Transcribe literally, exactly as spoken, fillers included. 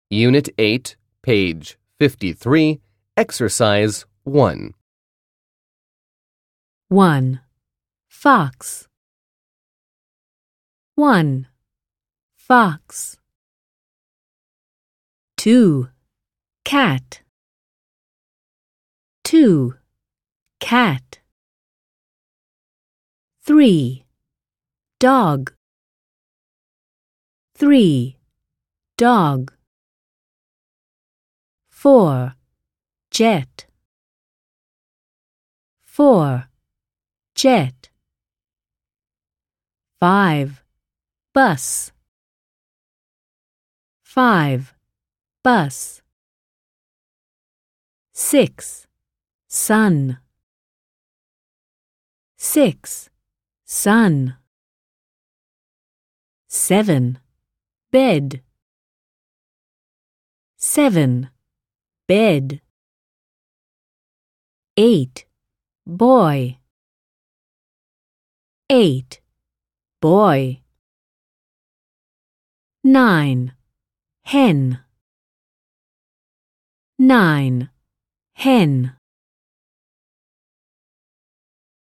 Unit eight, page fifty-three, Exercise one. one. Fox. one. Fox. two. Cat. two. Cat. three. Dog. three. Dog. four. Jet. four. Jet. five. Bus. five. Bus. six. Sun. six. Sun. seven. Bed. seven. Bed. eight. Boy. eight. Boy. nine. Hen. nine. Hen.